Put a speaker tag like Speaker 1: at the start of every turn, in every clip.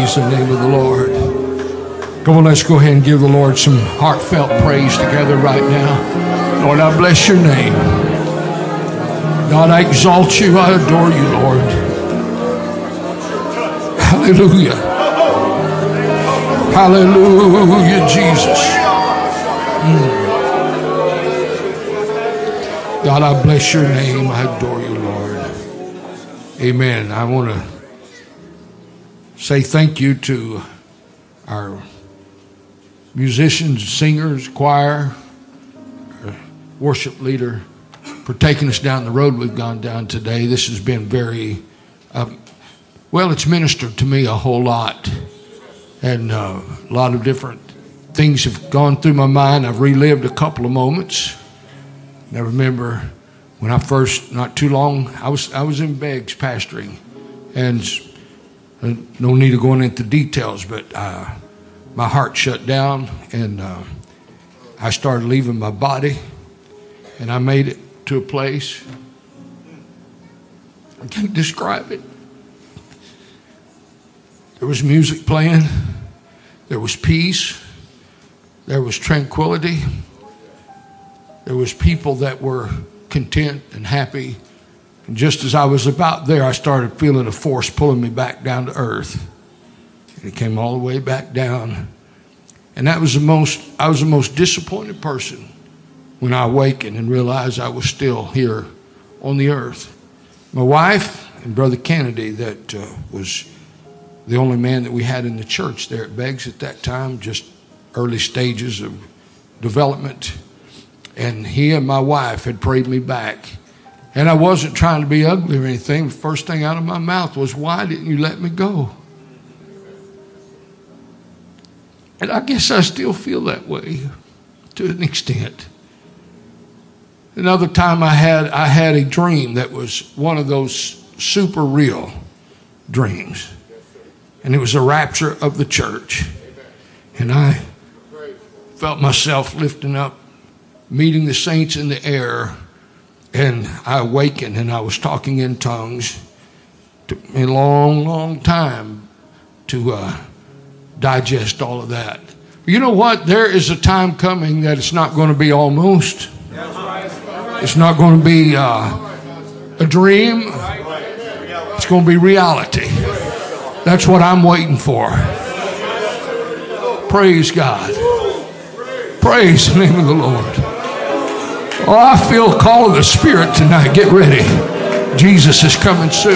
Speaker 1: Praise the name of the Lord. Come on, let's go ahead and give the Lord some heartfelt praise together right now. Lord, I bless your name. God, I exalt you. I adore you, Lord. Hallelujah. Hallelujah, Jesus. God, I bless your name. I adore you, Lord. Amen. I want to say thank you to our musicians, singers, choir, our worship leader for taking us down the road we've gone down today. This has been very, well, it's ministered to me a whole lot. And a lot of different things have gone through my mind. I've relived a couple of moments. I remember when I first, not too long, I was in Beggs pastoring. And no need of going into details, but my heart shut down and I started leaving my body, and I made it to a place, I can't describe it. There was music playing, there was peace, there was tranquility, there was people that were content and happy. And just as I was about there, I started feeling a force pulling me back down to earth. And it came all the way back down. And I was the most disappointed person when I awakened and realized I was still here on the earth. My wife and Brother Kennedy, that was the only man that we had in the church there at Beggs at that time, just early stages of development. And he and my wife had prayed me back. And I wasn't trying to be ugly or anything. The first thing out of my mouth was, why didn't you let me go? And I guess I still feel that way to an extent. Another time I had a dream that was one of those super real dreams. And it was a rapture of the church. And I felt myself lifting up, meeting the saints in the air. And I awakened and I was talking in tongues. It took me a long, long time to digest all of that. You know what? There is a time coming that it's not going to be almost. It's not going to be a dream. It's going to be reality. That's what I'm waiting for. Praise God. Praise the name of the Lord. Oh, I feel a call of the Spirit tonight. Get ready. Jesus is coming soon.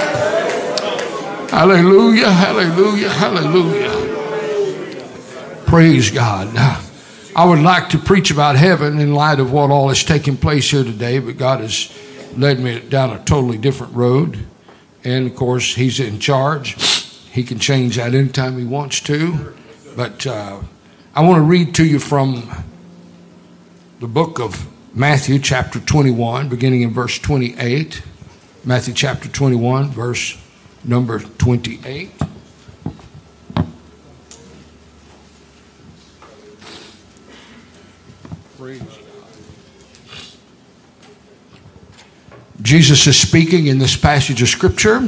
Speaker 1: Hallelujah, hallelujah, hallelujah. Praise God. Now, I would like to preach about heaven in light of what all is taking place here today, but God has led me down a totally different road. And, of course, He's in charge. He can change that anytime He wants to. But I want to read to you from the book of Matthew chapter 21, beginning in verse 28. Matthew chapter 21, verse number 28. Praise God. Jesus is speaking in this passage of Scripture.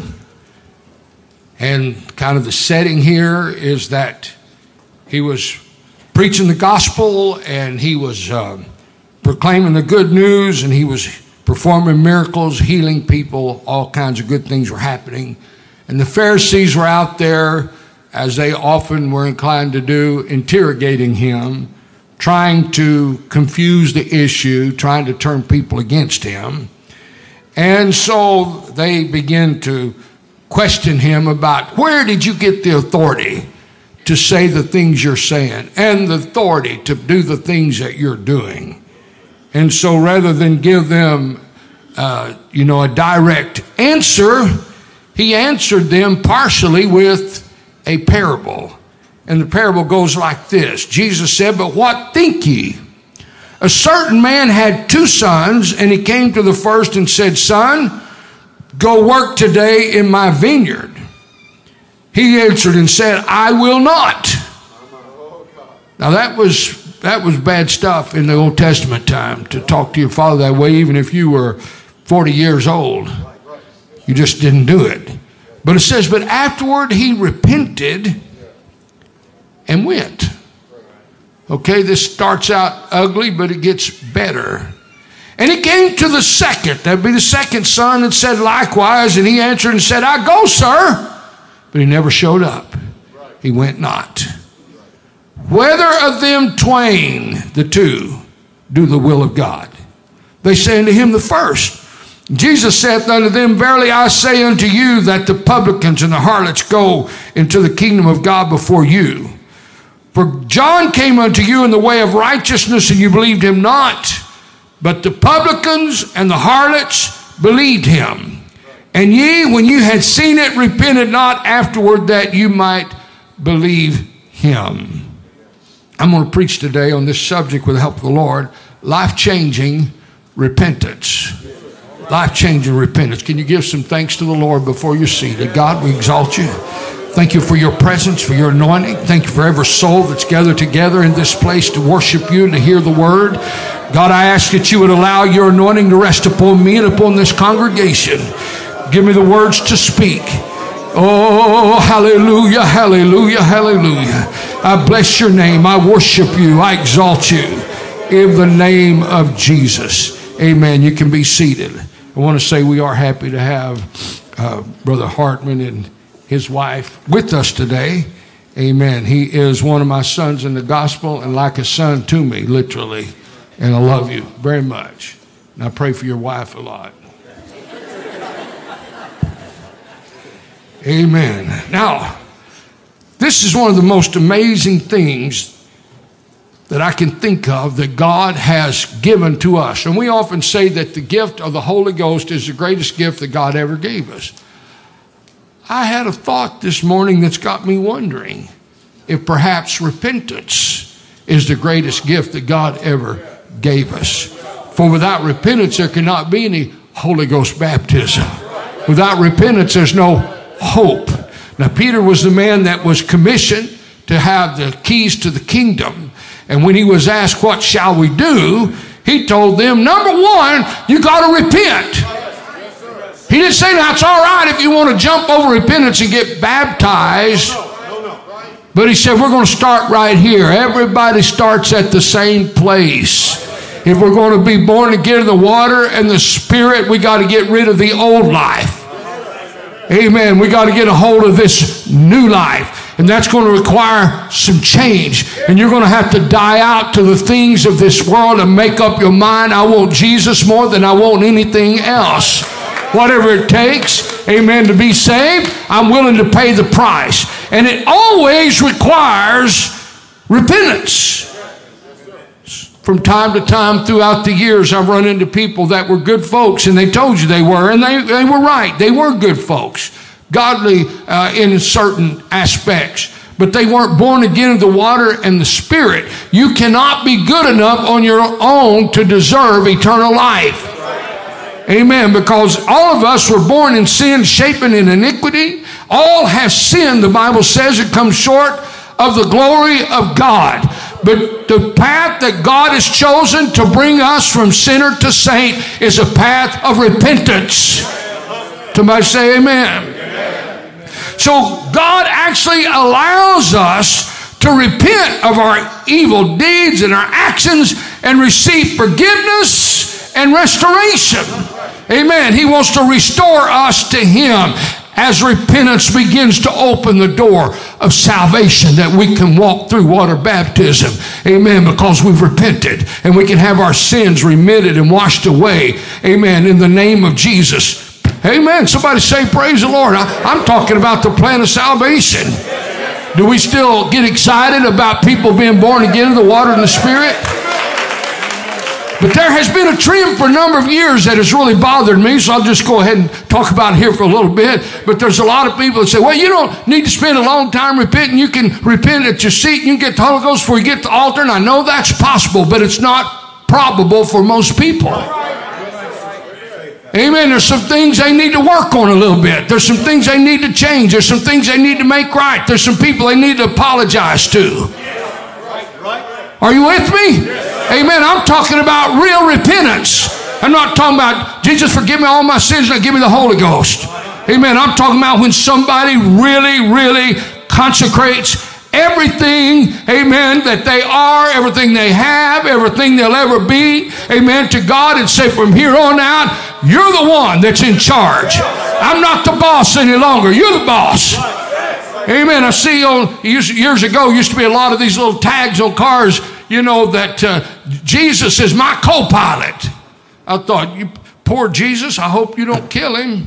Speaker 1: And kind of the setting here is that He was preaching the gospel and He was proclaiming the good news, and He was performing miracles, healing people. All kinds of good things were happening. And the Pharisees were out there, as they often were inclined to do, interrogating Him, trying to confuse the issue, trying to turn people against Him. And so they begin to question Him about, where did you get the authority to say the things you're saying and the authority to do the things that you're doing? And so rather than give them, a direct answer, He answered them partially with a parable. And the parable goes like this. Jesus said, but what think ye? A certain man had 2 sons, and he came to the first and said, Son, go work today in my vineyard. He answered and said, I will not. Now that was bad stuff in the Old Testament time, to talk to your father that way, even if you were 40 years old. You just didn't do it. But it says, but afterward he repented and went. Okay, this starts out ugly, but it gets better. And he came to the second, that'd be the second son, and said likewise. And he answered and said, I go, sir. But he never showed up. He went not. Whether of them twain, the two, do the will of God? They say unto him, the first. Jesus saith unto them, verily I say unto you that the publicans and the harlots go into the kingdom of God before you. For John came unto you in the way of righteousness, and you believed him not. But the publicans and the harlots believed him. And ye, when you had seen it, repented not afterward that you might believe him. I'm going to preach today on this subject with the help of the Lord. Life-changing repentance. Life-changing repentance. Can you give some thanks to the Lord before you're seated? God, we exalt you. Thank you for your presence, for your anointing. Thank you for every soul that's gathered together in this place to worship you and to hear the word. God, I ask that you would allow your anointing to rest upon me and upon this congregation. Give me the words to speak. Oh, hallelujah, hallelujah, hallelujah. I bless your name. I worship you. I exalt you in the name of Jesus. Amen. You can be seated. I want to say we are happy to have Brother Hartman and his wife with us today. Amen. He is one of my sons in the gospel and like a son to me, literally. And I love you very much. And I pray for your wife a lot. Amen. Now, this is one of the most amazing things that I can think of that God has given to us. And we often say that the gift of the Holy Ghost is the greatest gift that God ever gave us. I had a thought this morning that's got me wondering if perhaps repentance is the greatest gift that God ever gave us. For without repentance, there cannot be any Holy Ghost baptism. Without repentance, there's no hope. Now, Peter was the man that was commissioned to have the keys to the kingdom. And when he was asked, what shall we do? He told them, number one, you got to repent. He didn't say, now it's all right if you want to jump over repentance and get baptized. But he said, we're going to start right here. Everybody starts at the same place. If we're going to be born again in the water and the Spirit, we got to get rid of the old life. Amen. We got to get a hold of this new life. And that's going to require some change. And you're going to have to die out to the things of this world and make up your mind. I want Jesus more than I want anything else. Whatever it takes, amen, to be saved, I'm willing to pay the price. And it always requires repentance. From time to time throughout the years, I've run into people that were good folks, and they told you they were, and they were right. They were good folks, godly in certain aspects. But they weren't born again of the water and the Spirit. You cannot be good enough on your own to deserve eternal life. Amen. Because all of us were born in sin, shapen in iniquity. All have sinned, the Bible says, it comes short of the glory of God. But the path that God has chosen to bring us from sinner to saint is a path of repentance. Somebody say amen. So God actually allows us to repent of our evil deeds and our actions and receive forgiveness and restoration. Amen. He wants to restore us to Him as repentance begins to open the door of salvation that we can walk through water baptism. Amen. Because we've repented and we can have our sins remitted and washed away. Amen. In the name of Jesus. Amen. Somebody say praise the Lord. I'm talking about the plan of salvation. Do we still get excited about people being born again in the water and the Spirit? But there has been a trend for a number of years that has really bothered me, so I'll just go ahead and talk about it here for a little bit. But there's a lot of people that say, well, you don't need to spend a long time repenting. You can repent at your seat. You can get the Holy Ghost before you get to the altar. And I know that's possible, but it's not probable for most people. Amen. There's some things they need to work on a little bit. There's some things they need to change. There's some things they need to make right. There's some people they need to apologize to. Are you with me? Amen. I'm talking about real repentance. I'm not talking about, Jesus, forgive me all my sins and give me the Holy Ghost. Amen. I'm talking about when somebody really, really consecrates everything, amen, that they are, everything they have, everything they'll ever be, amen, to God, and say from here on out, you're the one that's in charge. I'm not the boss any longer. You're the boss. Amen. I see years ago, used to be a lot of these little tags on cars, you know, that Jesus is my co-pilot. I thought, you poor Jesus, I hope you don't kill him.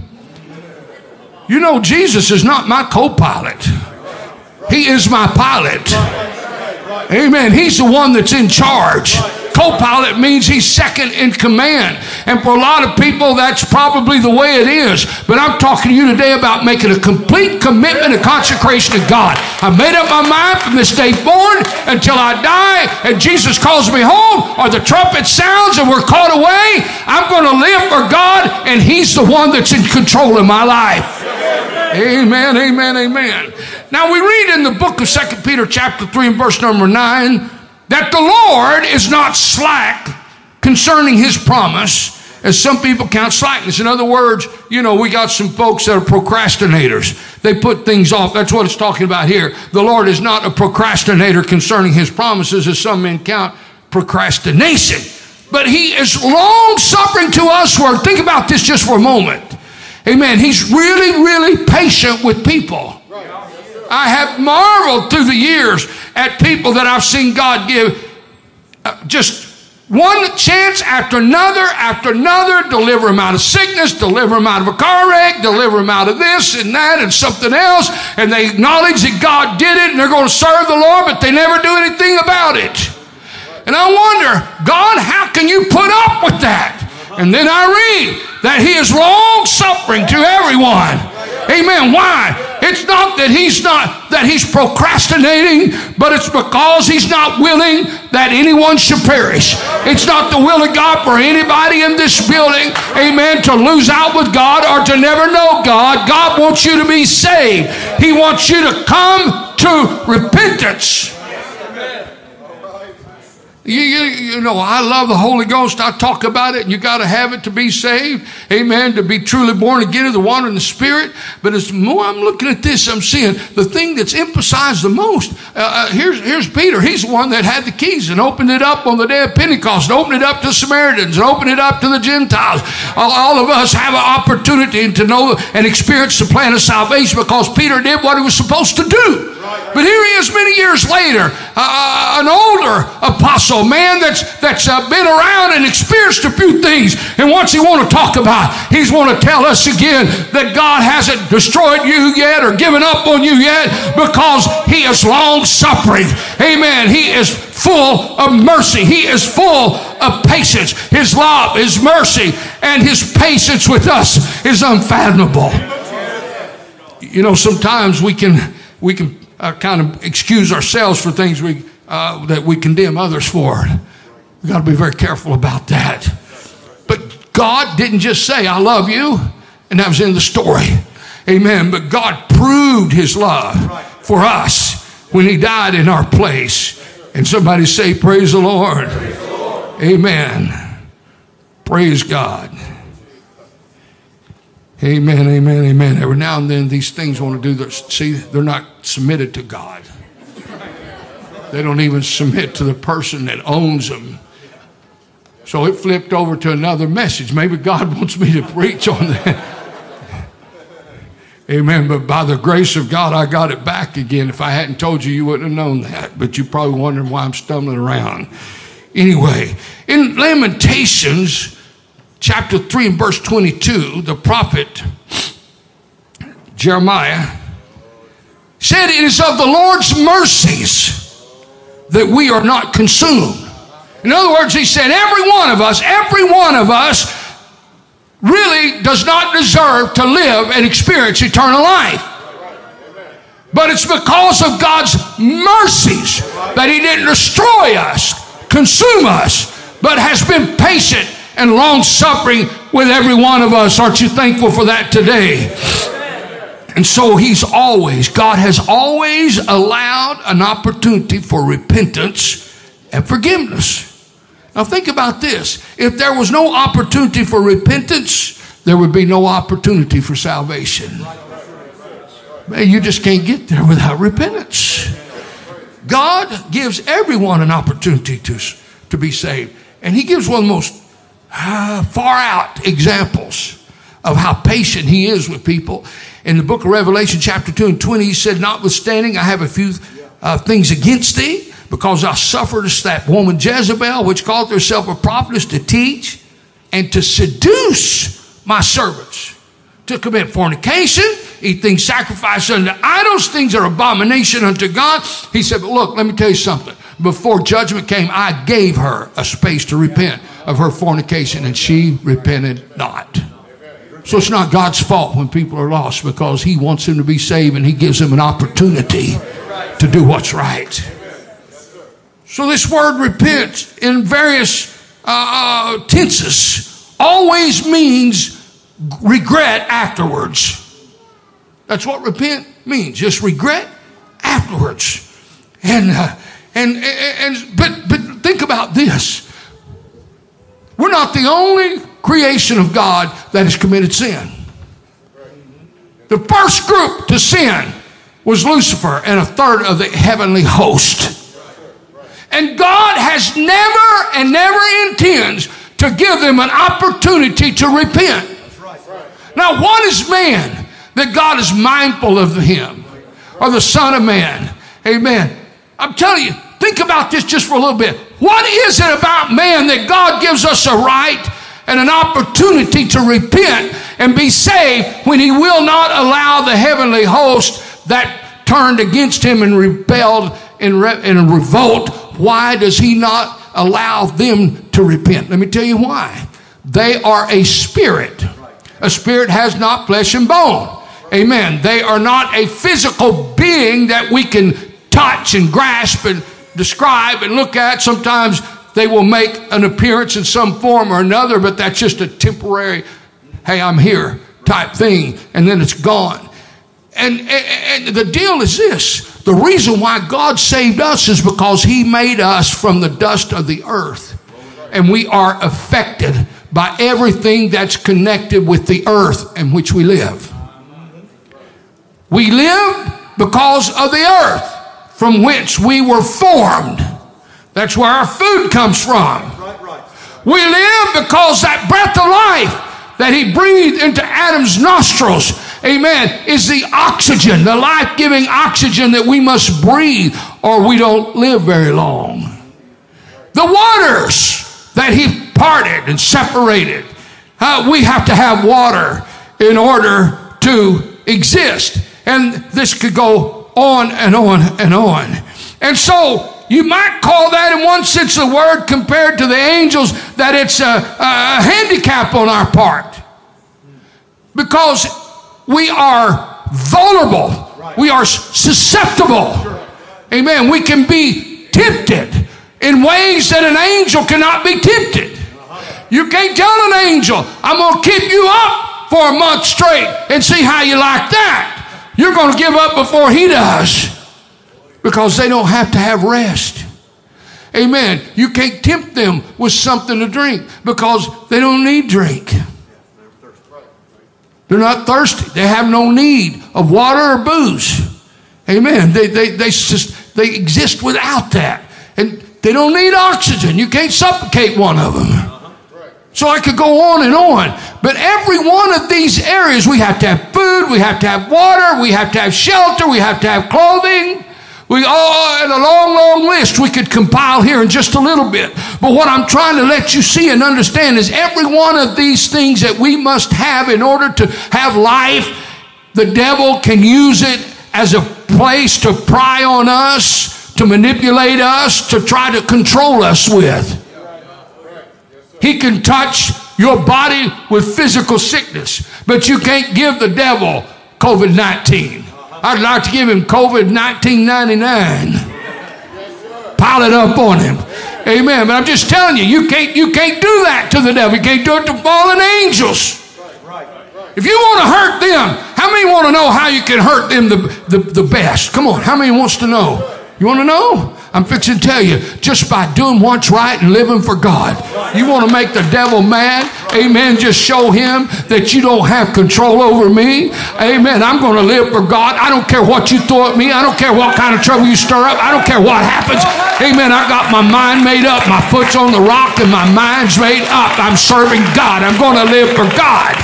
Speaker 1: You know, Jesus is not my co-pilot. He is my pilot. Amen. He's the one that's in charge. Co-pilot means he's second in command. And for a lot of people, that's probably the way it is. But I'm talking to you today about making a complete commitment and consecration to God. I made up my mind from this day forward until I die and Jesus calls me home or the trumpet sounds and we're caught away. I'm going to live for God, and he's the one that's in control of my life. Amen, amen, amen. Now we read in the book of 2 Peter chapter 3 and verse number 9 that the Lord is not slack concerning his promise, as some people count slackness. In other words, you know, we got some folks that are procrastinators. They put things off. That's what it's talking about here. The Lord is not a procrastinator concerning his promises, as some men count procrastination. But he is long-suffering to us. Think about this just for a moment. Amen. He's really, really patient with people. I have marveled through the years at people that I've seen God give just one chance after another, deliver them out of sickness, deliver them out of a car wreck, deliver them out of this and that and something else, and they acknowledge that God did it and they're going to serve the Lord, but they never do anything about it. And I wonder, God, how can you put up with that? And then I read that he is long-suffering to everyone. Amen. Why? It's not that he's procrastinating, but it's because he's not willing that anyone should perish. It's not the will of God for anybody in this building, amen, to lose out with God or to never know God. God wants you to be saved. He wants you to come to repentance. You know, I love the Holy Ghost. I talk about it, and you got to have it to be saved. Amen. To be truly born again of the water and the Spirit. But as more I'm looking at this, I'm seeing the thing that's emphasized the most. Here's Peter. He's the one that had the keys and opened it up on the day of Pentecost, and opened it up to the Samaritans, and opened it up to the Gentiles. All of us have an opportunity to know and experience the plan of salvation because Peter did what he was supposed to do. But here he is many years later, an older apostle, man that's been around and experienced a few things. And what's he want to talk about? He's want to tell us again that God hasn't destroyed you yet or given up on you yet, because he is long-suffering. Amen. He is full of mercy. He is full of patience. His love, his mercy, and his patience with us is unfathomable. You know, sometimes we can kind of excuse ourselves for things that we condemn others for. We've got to be very careful about that. But God didn't just say, I love you, and that was in the story. Amen. But God proved his love for us when he died in our place. And somebody say, praise the Lord. Praise the Lord. Amen. Praise God. Amen, amen, amen. Every now and then these things want to do this. See, they're not submitted to God. They don't even submit to the person that owns them. So it flipped over to another message. Maybe God wants me to preach on that. Amen. But by the grace of God, I got it back again. If I hadn't told you, you wouldn't have known that. But you're probably wondering why I'm stumbling around. Anyway, in Lamentations chapter 3 and verse 22, the prophet Jeremiah said, it is of the Lord's mercies that we are not consumed. In other words, he said, every one of us really does not deserve to live and experience eternal life. But it's because of God's mercies that he didn't destroy us, consume us, but has been patient and long-suffering with every one of us. Aren't you thankful for that today? And so God has always allowed an opportunity for repentance and forgiveness. Now think about this. If there was no opportunity for repentance, there would be no opportunity for salvation. Man, you just can't get there without repentance. God gives everyone an opportunity to be saved. And he gives one of the most far out examples of how patient he is with people. In the book of Revelation chapter 2 and 20, he said, notwithstanding, I have a few things against thee, because thou sufferest that woman Jezebel, which calleth herself a prophetess, to teach and to seduce my servants, to commit fornication, eat things sacrificed unto idols, things that are abomination unto God. He said, but look, let me tell you something. Before judgment came, I gave her a space to repent of her fornication, and she repented not. So it's not God's fault when people are lost, because he wants them to be saved, and he gives them an opportunity to do what's right. So this word repent in various tenses always means regret afterwards. That's what repent means, just regret afterwards. But think about this. We're not the only creation of God that has committed sin. The first group to sin was Lucifer and a third of the heavenly host. And God has never and never intends to give them an opportunity to repent. Now, what is man that God is mindful of him, or the Son of Man? Amen. I'm telling you, think about this just for a little bit. What is it about man that God gives us a right and an opportunity to repent and be saved, when he will not allow the heavenly host that turned against him and rebelled in revolt? Why does he not allow them to repent? Let me tell you why. They are a spirit. A spirit has not flesh and bone. Amen. They are not a physical being that we can touch and grasp and describe and look at. Sometimes they will make an appearance in some form or another, but that's just a temporary, hey, I'm here type thing, and then it's gone. And the deal is this. The reason why God saved us is because he made us from the dust of the earth. And we are affected by everything that's connected with the earth in which we live. We live because of the earth from which we were formed. That's where our food comes from. We live because that breath of life that he breathed into Adam's nostrils, amen, is the oxygen, the life-giving oxygen that we must breathe, or we don't live very long. The waters that he parted and separated, we have to have water in order to exist. And this could go on and on and on. And so you might call that, in one sense of the word, compared to the angels, that it's a handicap on our part. Because we are vulnerable. We are susceptible. Amen. We can be tempted in ways that an angel cannot be tempted. You can't tell an angel, I'm going to keep you up for a month straight and see how you like that. You're going to give up before he does, because they don't have to have rest. Amen. You can't tempt them with something to drink, because they don't need drink. They're not thirsty. They have no need of water or booze. Amen. They exist without that. And they don't need oxygen. You can't suffocate one of them. So I could go on and on. But every one of these areas, we have to have food, we have to have water, we have to have shelter, we have to have clothing. We all, and a long, long list we could compile here in just a little bit. But what I'm trying to let you see and understand is every one of these things that we must have in order to have life, the devil can use it as a place to pry on us, to manipulate us, to try to control us with. He can touch your body with physical sickness, but you can't give the devil COVID-19. I'd like to give him COVID-1999. Pile it up on him. Amen. But I'm just telling you, you can't do that to the devil. You can't do it to fallen angels. If you want to hurt them, how many want to know how you can hurt them the best? Come on, how many wants to know? You want to know? I'm fixing to tell you, just by doing what's right and living for God. You want to make the devil mad? Amen. Just show him that you don't have control over me. Amen. I'm going to live for God. I don't care what you throw at me. I don't care what kind of trouble you stir up. I don't care what happens. Amen. I got my mind made up. My foot's on the rock and my mind's made up. I'm serving God. I'm going to live for God.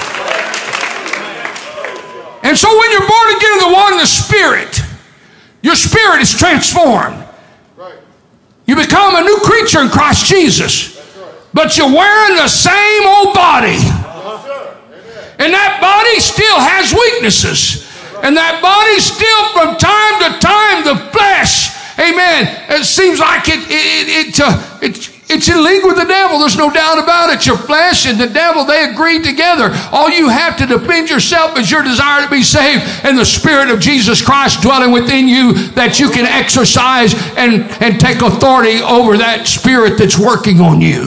Speaker 1: And so when you're born again of the water and the Spirit, your spirit is transformed. You become a new creature in Christ Jesus. But you're wearing the same old body. And that body still has weaknesses. And that body still, from time to time, the flesh, amen, it seems like it's in league with the devil. There's no doubt about it. Your flesh and the devil, they agree together. All you have to defend yourself is your desire to be saved and the Spirit of Jesus Christ dwelling within you, that you can exercise and take authority over that spirit that's working on you.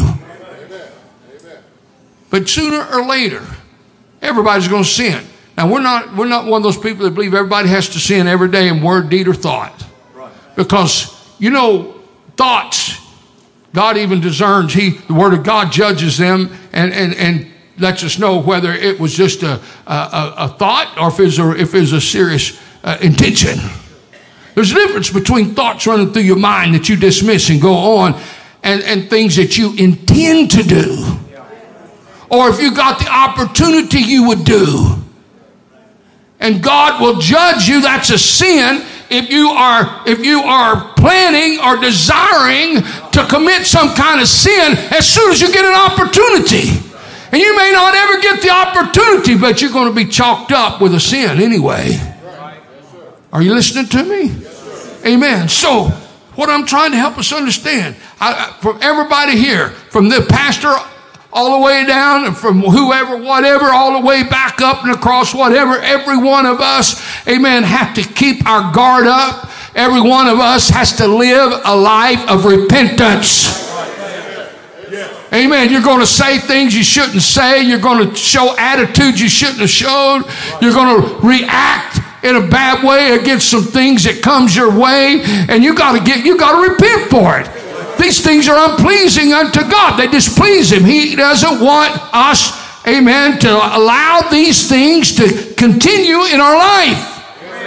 Speaker 1: But sooner or later, everybody's going to sin. Now, we're not one of those people that believe everybody has to sin every day in word, deed, or thought. Because, thoughts, God even discerns. The Word of God judges them and lets us know whether it was just a thought or if it's a serious intention. There's a difference between thoughts running through your mind that you dismiss and go on and things that you intend to do. Or if you got the opportunity, you would do. And God will judge you. That's a sin if you are planning or desiring to commit some kind of sin as soon as you get an opportunity. And you may not ever get the opportunity, but you're going to be chalked up with a sin anyway. Are you listening to me? Amen. So what I'm trying to help us understand, from everybody here, from the pastor all the way down, and from whoever, whatever, all the way back up and across, whatever, every one of us, amen, have to keep our guard up. Every one of us has to live a life of repentance. Amen. You're going to say things you shouldn't say. You're going to show attitudes you shouldn't have showed. You're going to react in a bad way against some things that comes your way, and you got to repent for it. These things are unpleasing unto God. They displease Him. He doesn't want us, amen, to allow these things to continue in our life.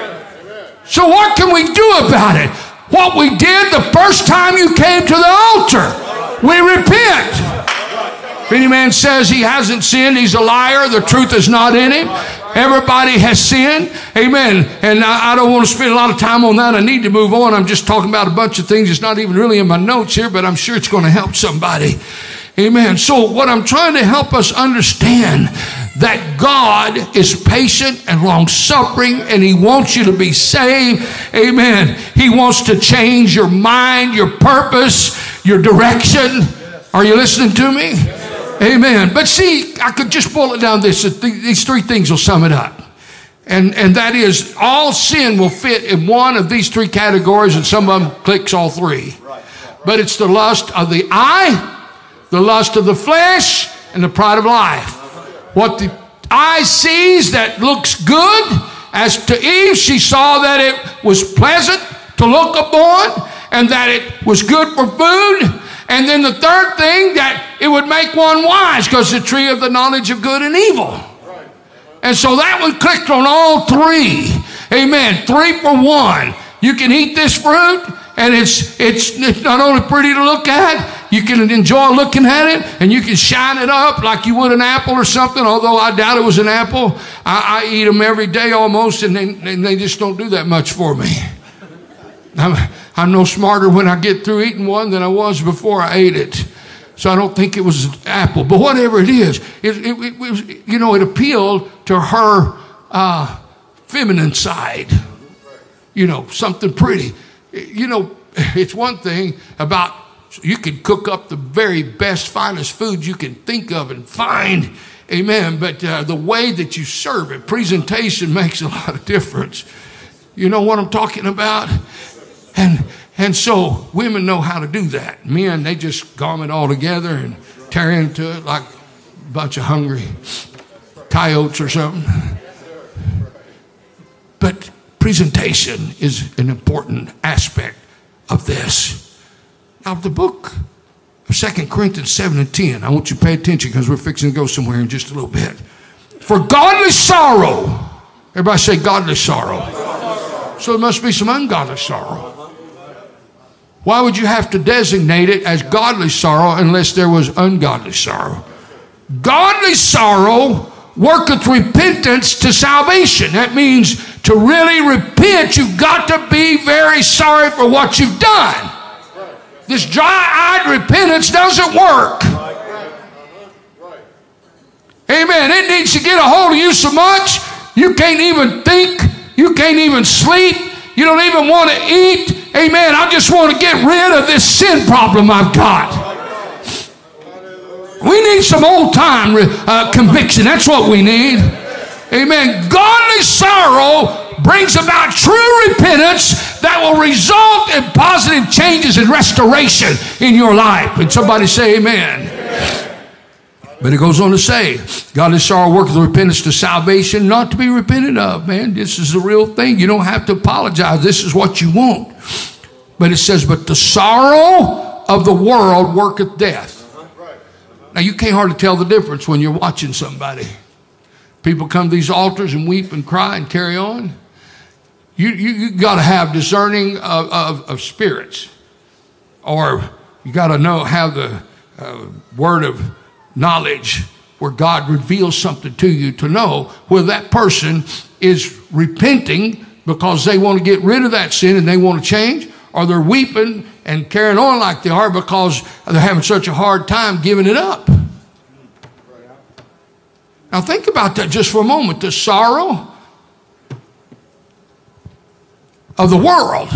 Speaker 1: So what can we do about it? What we did the first time you came to the altar. We repent. If any man says he hasn't sinned, he's a liar. The truth is not in him. Everybody has sinned. Amen. And I don't want to spend a lot of time on that. I need to move on. I'm just talking about a bunch of things. It's not even really in my notes here, but I'm sure it's going to help somebody. Amen. So what I'm trying to help us understand, that God is patient and long-suffering, and He wants you to be saved. Amen. He wants to change your mind, your purpose, your direction. Are you listening to me? Amen. But see, I could just boil it down this. These three things will sum it up. And that is, all sin will fit in one of these three categories, and some of them clicks all three. But it's the lust of the eye, the lust of the flesh, and the pride of life. What the eye sees that looks good, as to Eve, she saw that it was pleasant to look upon, and that it was good for food. And then the third thing, that it would make one wise, because the tree of the knowledge of good and evil. And so that one clicked on all three. Amen. 3 for 1. You can eat this fruit, and it's not only pretty to look at, you can enjoy looking at it, and you can shine it up like you would an apple or something, although I doubt it was an apple. I eat them every day almost, and they just don't do that much for me. I'm no smarter when I get through eating one than I was before I ate it. So I don't think it was an apple. But whatever it is, it was, it appealed to her feminine side. Something pretty. It's one thing about, you can cook up the very best, finest food you can think of and find. Amen. But the way that you serve it, presentation makes a lot of difference. You know what I'm talking about? And so women know how to do that. Men, they just gum it all together and tear into it like a bunch of hungry coyotes or something. But presentation is an important aspect of this. of the book of 2 Corinthians 7 and 10. I want you to pay attention because we're fixing to go somewhere in just a little bit. For godly sorrow. Everybody say godly sorrow. So there must be some ungodly sorrow. Why would you have to designate it as godly sorrow unless there was ungodly sorrow? Godly sorrow worketh repentance to salvation. That means to really repent, you've got to be very sorry for what you've done. This dry-eyed repentance doesn't work. Amen. It needs to get a hold of you so much you can't even think, you can't even sleep, you don't even want to eat. Amen. I just want to get rid of this sin problem I've got. We need some old-time conviction. That's what we need. Amen. Godly sorrow brings about true repentance that will result in positive changes and restoration in your life. And somebody say amen. But it goes on to say, godly sorrow worketh repentance to salvation, not to be repented of. Man, this is the real thing. You don't have to apologize. This is what you want. But it says, but the sorrow of the world worketh death. Now, you can't hardly tell the difference when you're watching somebody. People come to these altars and weep and cry and carry on. You got to have discerning of spirits. Or you got to have the word of knowledge where God reveals something to you to know whether that person is repenting because they want to get rid of that sin and they want to change, or they're weeping and carrying on like they are because they're having such a hard time giving it up. Now think about that just for a moment. The sorrow of the world,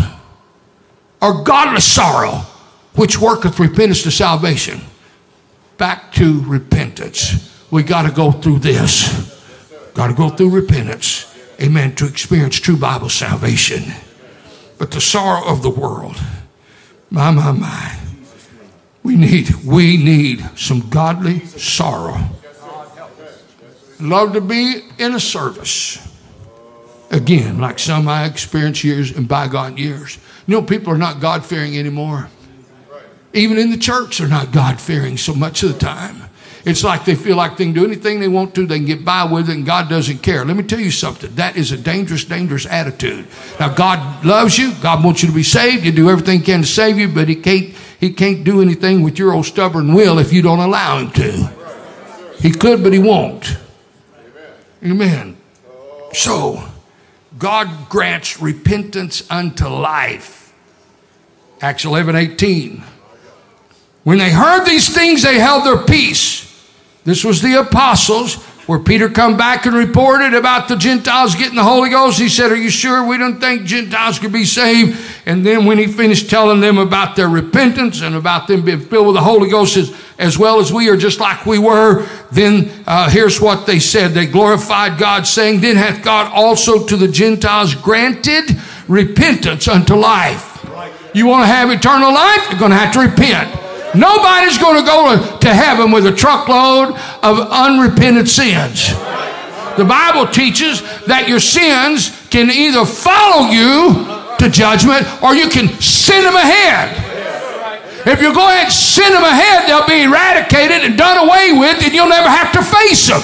Speaker 1: or godly sorrow, which worketh repentance to salvation. Back to repentance. We got to go through this. Got to go through repentance. Amen. To experience true Bible salvation. But the sorrow of the world. My. We need some godly sorrow. Love to be in a service. Again, like some I experienced years in bygone years. You know, people are not God-fearing anymore. Even in the church, they're not God-fearing so much of the time. It's like they feel like they can do anything they want to. They can get by with it, and God doesn't care. Let me tell you something. That is a dangerous, dangerous attitude. Now, God loves you. God wants you to be saved. You do everything you can to save you, but He can't do anything with your old stubborn will if you don't allow Him to. He could, but He won't. Amen. So, God grants repentance unto life. Acts 11:18. When they heard these things, they held their peace. This was the apostles, where Peter come back and reported about the Gentiles getting the Holy Ghost. He said, are you sure? We don't think Gentiles could be saved. And then when he finished telling them about their repentance and about them being filled with the Holy Ghost as well as we are, just like we were, then here's what they said. They glorified God, saying, then hath God also to the Gentiles granted repentance unto life. You want to have eternal life? You're going to have to repent. Nobody's going to go to heaven with a truckload of unrepented sins. The Bible teaches that your sins can either follow you to judgment or you can send them ahead. If you go ahead and send them ahead, they'll be eradicated and done away with, and you'll never have to face them.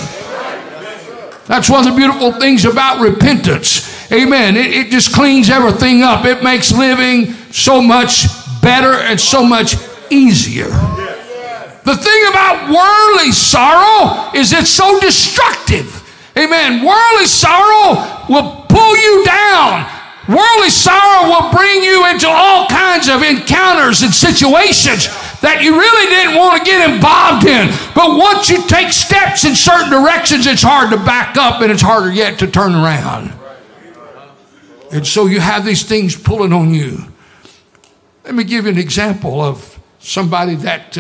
Speaker 1: That's one of the beautiful things about repentance. Amen. It just cleans everything up. It makes living so much better and so much easier. The thing about worldly sorrow is it's so destructive. Amen. Worldly sorrow will pull you down. Worldly sorrow will bring you into all kinds of encounters and situations that you really didn't want to get involved in. But once you take steps in certain directions, it's hard to back up, and it's harder yet to turn around. And so you have these things pulling on you. Let me give you an example of somebody that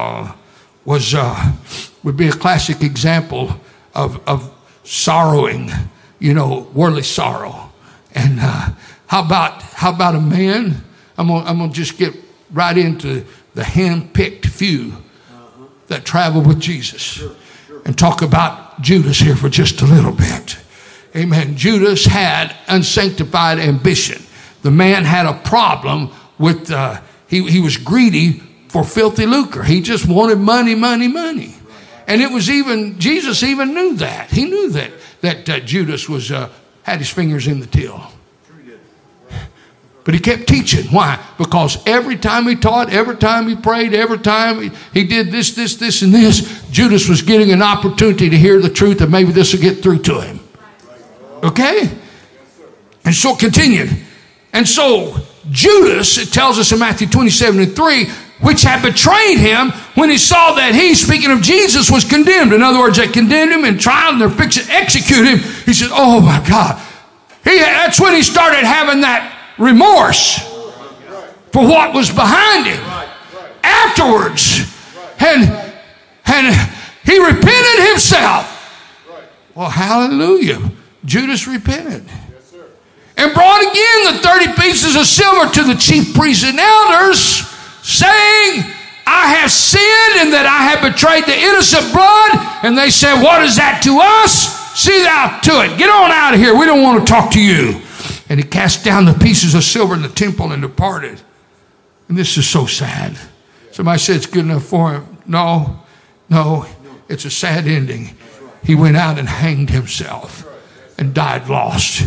Speaker 1: would be a classic example of sorrowing, worldly sorrow. And how about a man? I'm gonna just get right into the hand-picked few that traveled with Jesus, and talk about Judas here for just a little bit. Amen. Judas had unsanctified ambition. The man had a problem with he was greedy for filthy lucre. He just wanted money, money, money. And it was even, Jesus even knew that. He knew that Judas was had his fingers in the till. But he kept teaching. Why? Because every time he taught, every time he prayed, every time he did this, and this, Judas was getting an opportunity to hear the truth, and maybe this will get through to him. Okay? And so it continued. And so Judas, it tells us in Matthew 27:3, which had betrayed him, when he saw that he, speaking of Jesus, was condemned. In other words, they condemned him and tried and they're fixing to execute him. He said, oh my God. That's when he started having that remorse for what was behind him. Afterwards. And he repented himself. Well, hallelujah. Judas repented. And brought again the 30 pieces of silver to the chief priests and elders, saying, I have sinned in that I have betrayed the innocent blood. And they said, what is that to us? See thou to it. Get on out of here. We don't want to talk to you. And he cast down the pieces of silver in the temple and departed. And this is so sad. Somebody said it's good enough for him. No, it's a sad ending. He went out and hanged himself and died lost.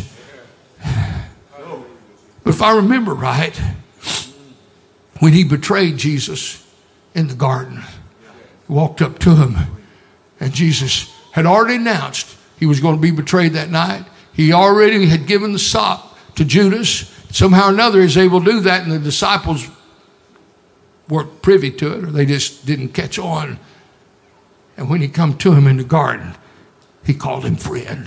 Speaker 1: But if I remember right, when he betrayed Jesus in the garden, he walked up to him, and Jesus had already announced he was going to be betrayed that night. He already had given the sop to Judas. Somehow or another, he was able to do that, and the disciples weren't privy to it, or they just didn't catch on. And when he come to him in the garden, he called him friend.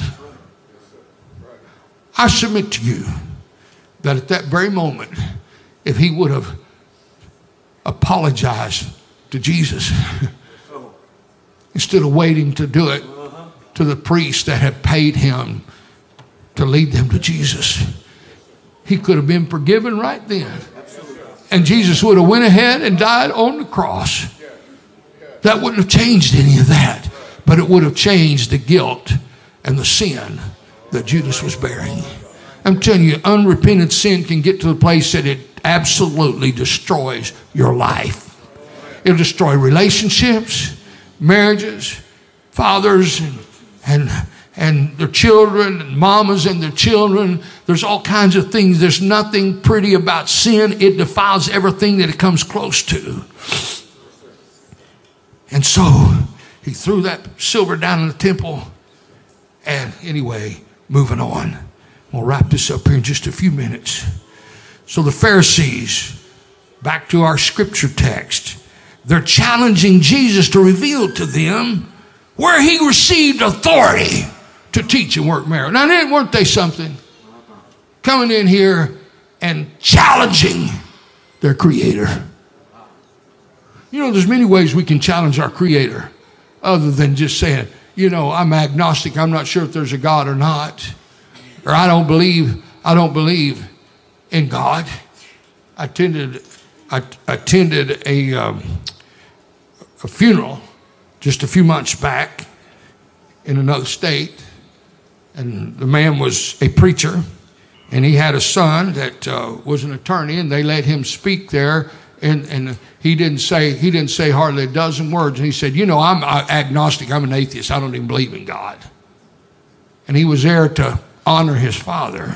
Speaker 1: I submit to you that at that very moment, if he would have apologized to Jesus instead of waiting to do it to the priests that had paid him to lead them to Jesus, he could have been forgiven right then. And Jesus would have went ahead and died on the cross. That wouldn't have changed any of that, but it would have changed the guilt and the sin that Judas was bearing. I'm telling you, unrepentant sin can get to the place that it absolutely destroys your life. It'll destroy relationships, marriages, fathers and their children, and mamas and their children. There's all kinds of things. There's nothing pretty about sin. It defiles everything that it comes close to. And so he threw that silver down in the temple. And anyway, moving on. We'll wrap this up here in just a few minutes. So the Pharisees, back to our scripture text, they're challenging Jesus to reveal to them where he received authority to teach and work miracles. Now, weren't they something? Coming in here and challenging their Creator. You know, there's many ways we can challenge our Creator other than just saying, you know, I'm agnostic. I'm not sure if there's a God or not. Or I don't believe in God. I attended a funeral just a few months back in another state, and the man was a preacher, and he had a son that was an attorney, and they let him speak there, and he didn't say hardly a dozen words, and he said, you know, I'm agnostic. I'm an atheist. I don't even believe in God. And he was there to honor his father.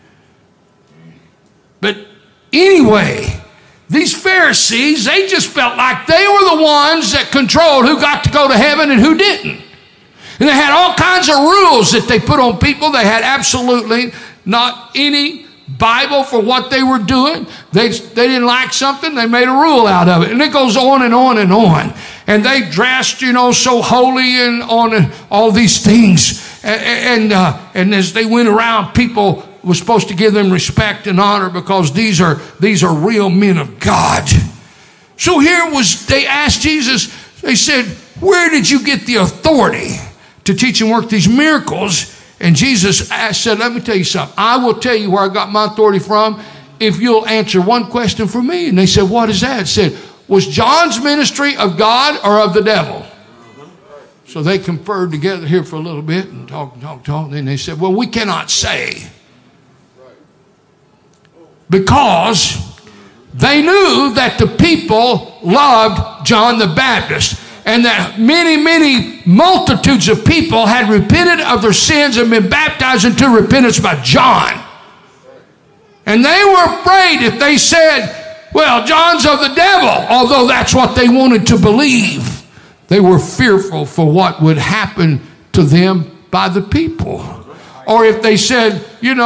Speaker 1: But anyway, these Pharisees, they just felt like they were the ones that controlled who got to go to heaven and who didn't. And they had all kinds of rules that they put on people. They had absolutely not any Bible for what they were doing. They didn't like something, they made a rule out of it. And it goes on and on and on. And they dressed, you know, so holy and on all these things. And as they went around, people were supposed to give them respect and honor because these are real men of God. So they asked Jesus, they said, where did you get the authority to teach and work these miracles? And Jesus said, let me tell you something. I will tell you where I got my authority from if you'll answer one question for me. And they said, what is that? It said, was John's ministry of God or of the devil? So they conferred together here for a little bit and talked. And then they said, well, we cannot say. Because They knew that the people loved John the Baptist, and that many, many multitudes of people had repented of their sins and been baptized into repentance by John. And they were afraid if they said, well, John's of the devil, although that's what they wanted to believe. They were fearful for what would happen to them by the people. Or if they said,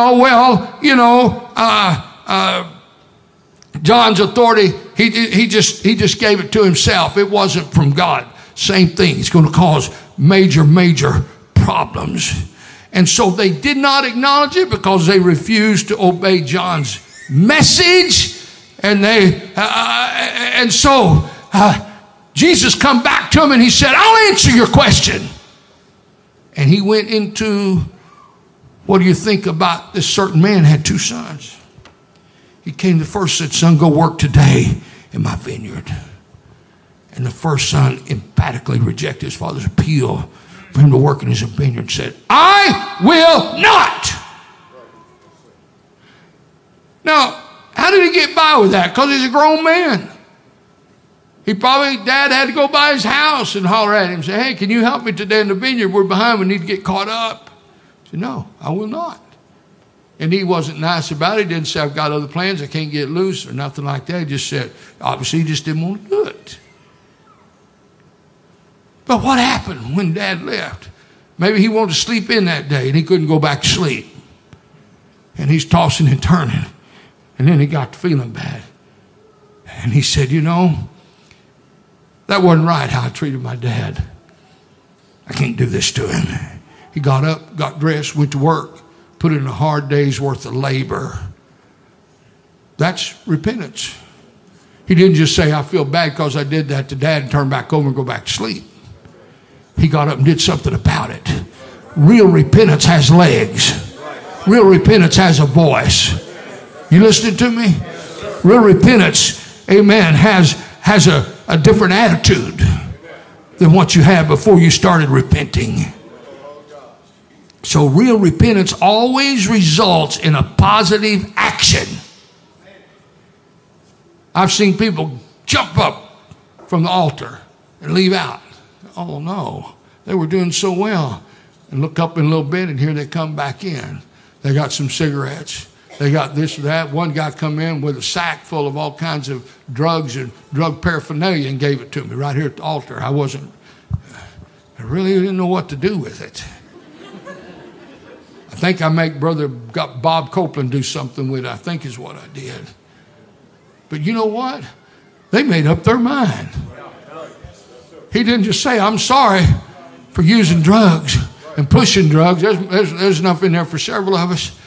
Speaker 1: John's authority, he just gave it to himself. It wasn't from God. Same thing. It's going to cause major, major problems. And so they did not acknowledge it because they refused to obey John's message. And so Jesus come back to him and he said, I'll answer your question. And he went into, what do you think about this certain man had 2 sons? He came, the first said, son, go work today in my vineyard. And the first son emphatically rejected his father's appeal for him to work in his vineyard and said, I will not. Now, how did he get by with that? Because he's a grown man. Dad had to go by his house and holler at him and say, hey, can you help me today in the vineyard? We're behind. We need to get caught up. He said, no, I will not. And he wasn't nice about it. He didn't say, I've got other plans. I can't get loose or nothing like that. He just said, obviously, he just didn't want to do it. But what happened when Dad left? Maybe he wanted to sleep in that day and he couldn't go back to sleep. And he's tossing and turning. And then he got to feeling bad. And he said, that wasn't right how I treated my dad. I can't do this to him. He got up, got dressed, went to work, put in a hard day's worth of labor. That's repentance. He didn't just say, I feel bad because I did that to Dad and turn back over and go back to sleep. He got up and did something about it. Real repentance has legs. Real repentance has a voice. You listening to me? Real repentance, amen, has a different attitude than what you had before you started repenting. So real repentance always results in a positive action. I've seen people jump up from the altar and leave out. Oh no, they were doing so well. And look up in a little bit and here they come back in. They got some cigarettes. They got this or that. One guy come in with a sack full of all kinds of drugs and drug paraphernalia and gave it to me right here at the altar. I really didn't know what to do with it. I think I got Bob Copeland do something with it, I think is what I did. But you know what? They made up their mind. He didn't just say, I'm sorry for using drugs and pushing drugs. There's enough in there for several of us.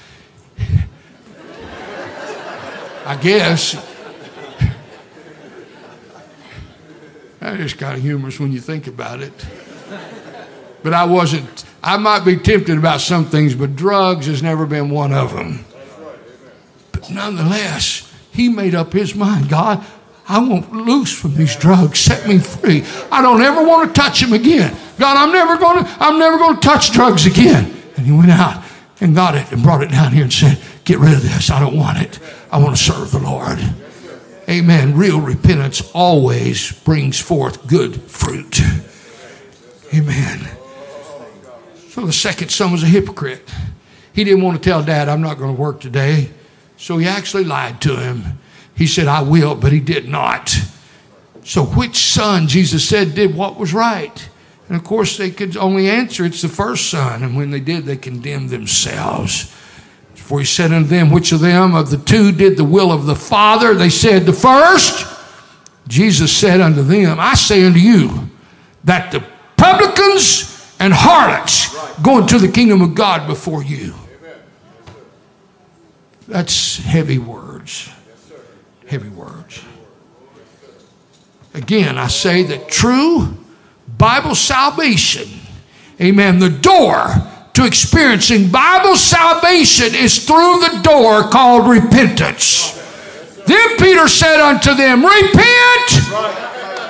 Speaker 1: I guess. That is kind of humorous when you think about it. But I might be tempted about some things, but drugs has never been one of them. But nonetheless, he made up his mind. God, I want loose from these drugs. Set me free. I don't ever want to touch them again. God, I'm never going to touch drugs again. And he went out and got it and brought it down here and said, get rid of this. I don't want it. I want to serve the Lord. Amen. Real repentance always brings forth good fruit. Amen. So the second son was a hypocrite. He didn't want to tell Dad, I'm not going to work today. So he actually lied to him. He said, I will, but he did not. So which son, Jesus said, did what was right? And of course, they could only answer, it's the first son. And when they did, they condemned themselves. For he said unto them, which of them of the two did the will of the Father? They said, the first. Jesus said unto them, I say unto you, that the publicans and harlots go into the kingdom of God before you. That's heavy words. Heavy words. Again, I say that true Bible salvation, amen, the door to experiencing Bible salvation is through the door called repentance. Then Peter said unto them, repent.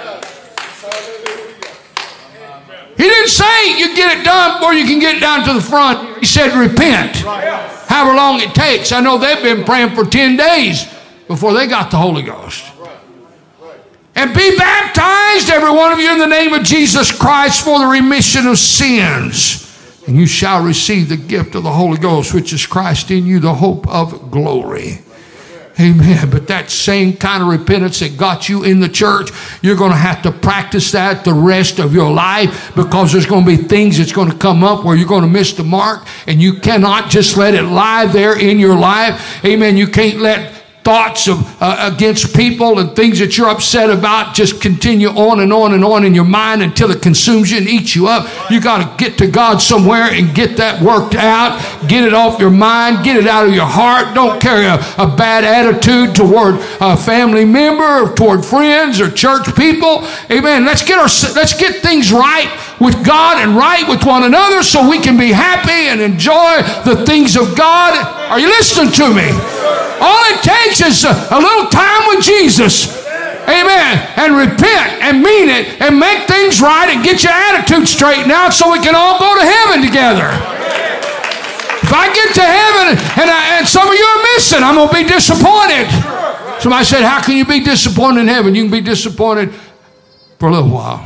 Speaker 1: He didn't say you get it done or you can get it down to the front. He said repent. However long it takes. I know they've been praying for 10 days before they got the Holy Ghost. And be baptized, every one of you, in the name of Jesus Christ for the remission of sins. And you shall receive the gift of the Holy Ghost, which is Christ in you, the hope of glory. Amen. But that same kind of repentance that got you in the church, you're going to have to practice that the rest of your life, because there's going to be things that's going to come up where you're going to miss the mark, and you cannot just let it lie there in your life. Amen. You can't let thoughts of against people and things that you're upset about just continue on and on and on in your mind until it consumes you and eats you up. You got to get to God somewhere and get that worked out. Get it off your mind. Get it out of your heart. Don't carry a bad attitude toward a family member or toward friends or church people. Amen. Let's get things right with God and right with one another so we can be happy and enjoy the things of God. Are you listening to me? All it takes is a little time with Jesus. Amen. And repent and mean it and make things right and get your attitude straightened out so we can all go to heaven together. If I get to heaven and some of you are missing, I'm going to be disappointed. Somebody said, how can you be disappointed in heaven? You can be disappointed for a little while.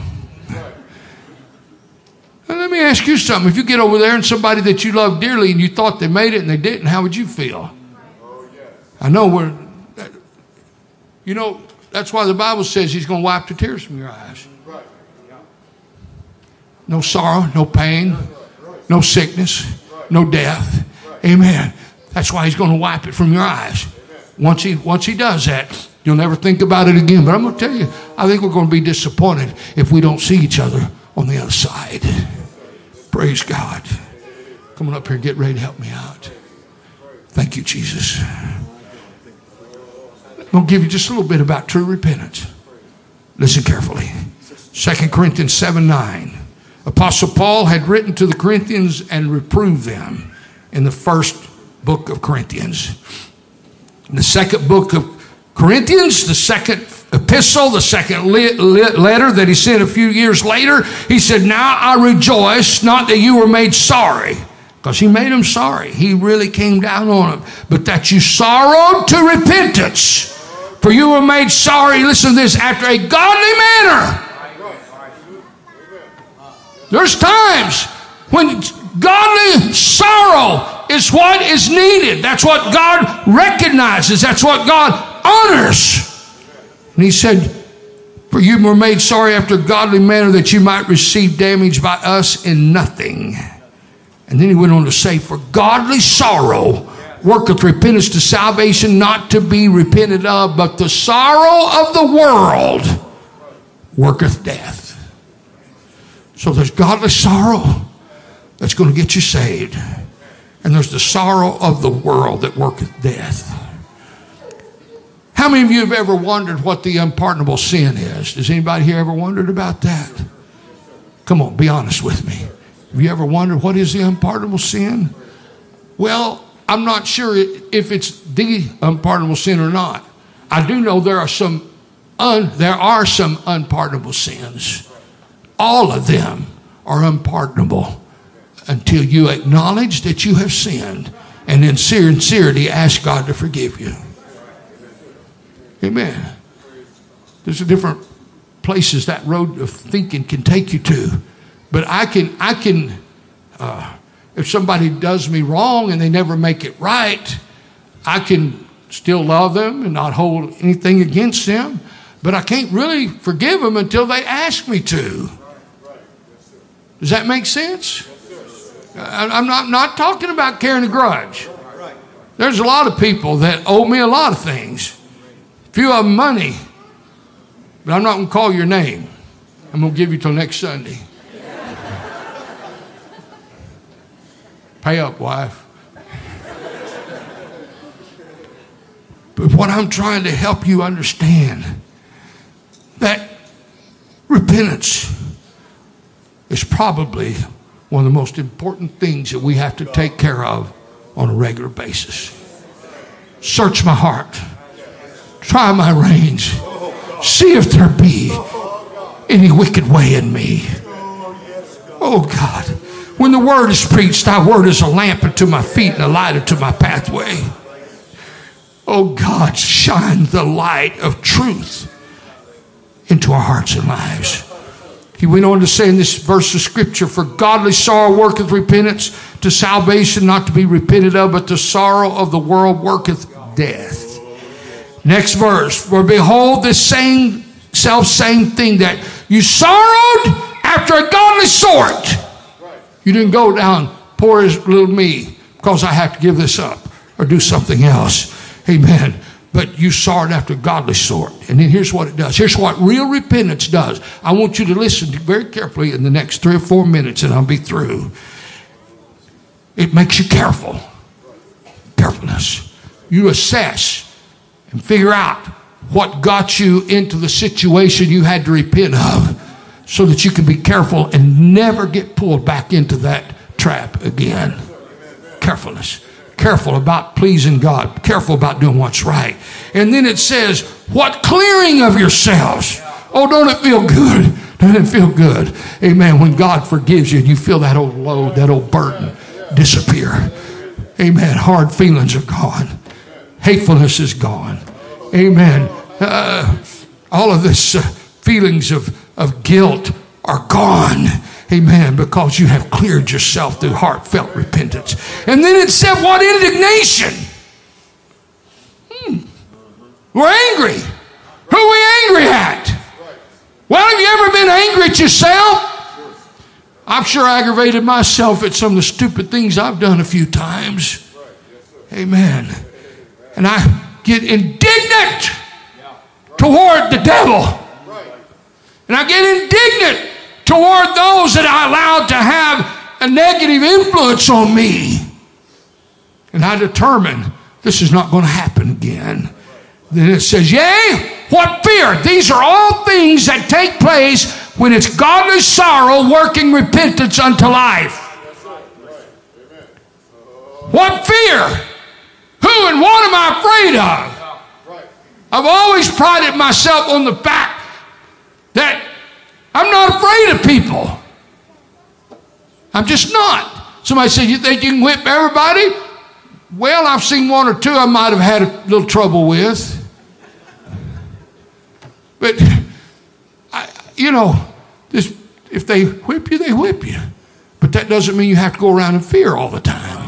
Speaker 1: And let me ask you something. If you get over there and somebody that you love dearly and you thought they made it and they didn't, how would you feel? I know that's why the Bible says He's going to wipe the tears from your eyes. No sorrow, no pain, no sickness, no death. Amen. That's why He's going to wipe it from your eyes. Once he does that, you'll never think about it again. But I'm going to tell you, I think we're going to be disappointed if we don't see each other on the other side. Praise God. Come on up here and get ready to help me out. Thank you, Jesus. I'm going to give you just a little bit about true repentance. Listen carefully. 2 Corinthians 7:9. Apostle Paul had written to the Corinthians and reproved them in the first book of Corinthians. In the second book of Corinthians, the second epistle, the second letter that he sent a few years later, he said, now I rejoice, not that you were made sorry, because he made them sorry. He really came down on them. But that you sorrowed to repentance. For you were made sorry, listen to this, after a godly manner. There's times when godly sorrow is what is needed. That's what God recognizes. That's what God honors. And he said, for you were made sorry after a godly manner, that you might receive damage by us in nothing. And then he went on to say, for godly sorrow worketh repentance to salvation, not to be repented of, but the sorrow of the world worketh death. So there's godly sorrow that's going to get you saved. And there's the sorrow of the world that worketh death. How many of you have ever wondered what the unpardonable sin is? Has anybody here ever wondered about that? Come on, be honest with me. Have you ever wondered what is the unpardonable sin? Well, I'm not sure if it's the unpardonable sin or not. I do know there are some unpardonable sins. All of them are unpardonable until you acknowledge that you have sinned and in sincerity ask God to forgive you. Amen. There's different places that road of thinking can take you to. But I can if somebody does me wrong and they never make it right, I can still love them and not hold anything against them. But I can't really forgive them until they ask me to. Does that make sense? I'm not talking about carrying a grudge. There's a lot of people that owe me a lot of things. A few of them money. But I'm not going to call your name. I'm going to give you till next Sunday. Pay up, wife. But what I'm trying to help you understand, that repentance is probably one of the most important things that we have to take care of on a regular basis. Search my heart. Try my reins. See if there be any wicked way in me. Oh God, when the word is preached, thy word is a lamp unto my feet and a light unto my pathway. Oh God, shine the light of truth into our hearts and lives. He went on to say in this verse of scripture, for godly sorrow worketh repentance to salvation, not to be repented of, but the sorrow of the world worketh death. Next verse, for behold, this same self-same thing that you sorrowed after a godly sort. You didn't go down, poor little me, because I have to give this up or do something else. Amen. But you sorrowed after a godly sort. And then here's what it does. Here's what real repentance does. I want you to listen very carefully in the next 3 or 4 minutes, and I'll be through. It makes you careful. Carefulness. You assess and figure out what got you into the situation you had to repent of, so that you can be careful and never get pulled back into that trap again. Carefulness. Careful about pleasing God. Careful about doing what's right. And then it says, what clearing of yourselves. Oh, don't it feel good? Doesn't it feel good? Amen. When God forgives you and you feel that old load, that old burden disappear. Amen. Hard feelings are gone. Hatefulness is gone. Amen. All of this feelings of guilt are gone. Amen. Because you have cleared yourself through heartfelt repentance. And then it said, what indignation? We're angry. Who are we angry at? Well, have you ever been angry at yourself? I've sure aggravated myself at some of the stupid things I've done a few times. Amen. And I get indignant toward the devil. And I get indignant toward those that I allowed to have a negative influence on me. And I determine this is not going to happen again. Then it says, yea, what fear? These are all things that take place when it's godly sorrow working repentance unto life. What fear? Who and what am I afraid of? I've always prided myself on the fact that I'm not afraid of people. I'm just not. Somebody said, you think you can whip everybody? Well, I've seen one or two I might have had a little trouble with. But, if they whip you, they whip you. But that doesn't mean you have to go around in fear all the time.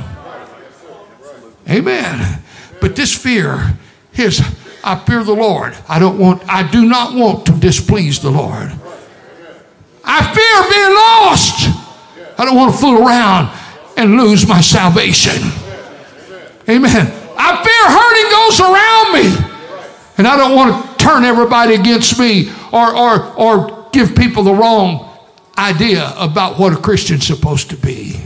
Speaker 1: Amen. But this fear is, I fear the Lord. I do not want to displease the Lord. I fear being lost. I don't want to fool around and lose my salvation. Amen. I fear hurting those around me. And I don't want to turn everybody against me or give people the wrong idea about what a Christian's supposed to be.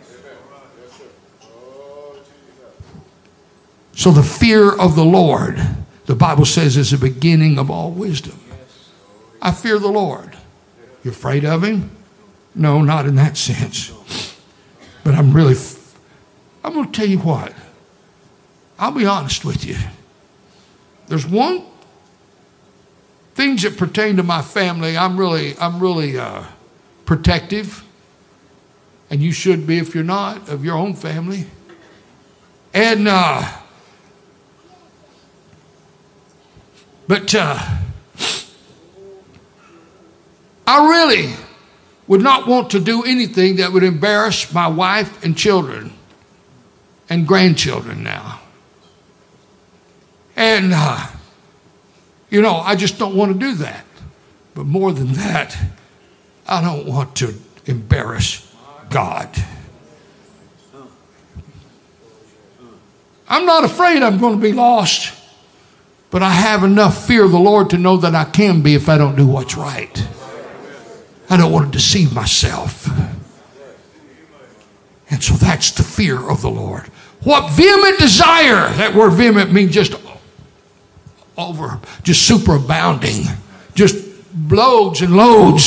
Speaker 1: So the fear of the Lord, the Bible says, is the beginning of all wisdom. I fear the Lord. You afraid of him? No, not in that sense. But I'm going to tell you what. I'll be honest with you. There's one things that pertain to my family. I'm really protective, and you should be if you're not, of your own family. And I really would not want to do anything that would embarrass my wife and children and grandchildren now. And, I just don't want to do that. But more than that, I don't want to embarrass God. I'm not afraid I'm going to be lost, but I have enough fear of the Lord to know that I can be if I don't do what's right. I don't want to deceive myself. And so that's the fear of the Lord. What vehement desire. That word vehement means just superabounding. Just loads and loads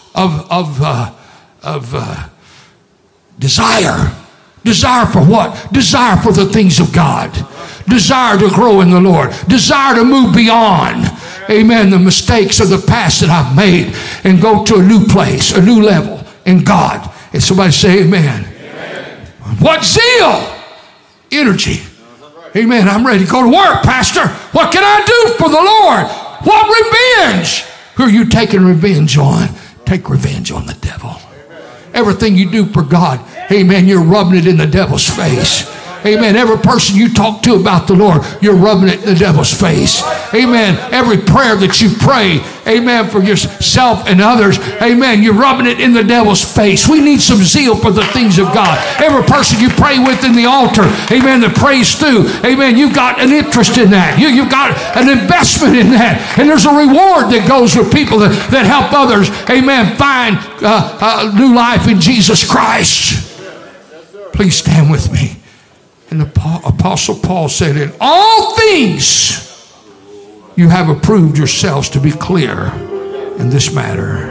Speaker 1: of desire. Desire for what? Desire for the things of God. Desire to grow in the Lord. Desire to move beyond, amen, the mistakes of the past that I've made and go to a new place, a new level in God. And somebody say amen. Amen. What zeal? Energy. Amen. I'm ready to go to work, Pastor. What can I do for the Lord? What revenge? Who are you taking revenge on? Take revenge on the devil. Everything you do for God, amen, you're rubbing it in the devil's face. Amen. Every person you talk to about the Lord, you're rubbing it in the devil's face. Amen. Every prayer that you pray, amen, for yourself and others, amen, you're rubbing it in the devil's face. We need some zeal for the things of God. Every person you pray with in the altar, amen, that prays through, amen, you've got an interest in that. You've got an investment in that. And there's a reward that goes with people that help others, amen, find new life in Jesus Christ. Please stand with me. And the Apostle Paul said, in all things you have approved yourselves to be clear in this matter.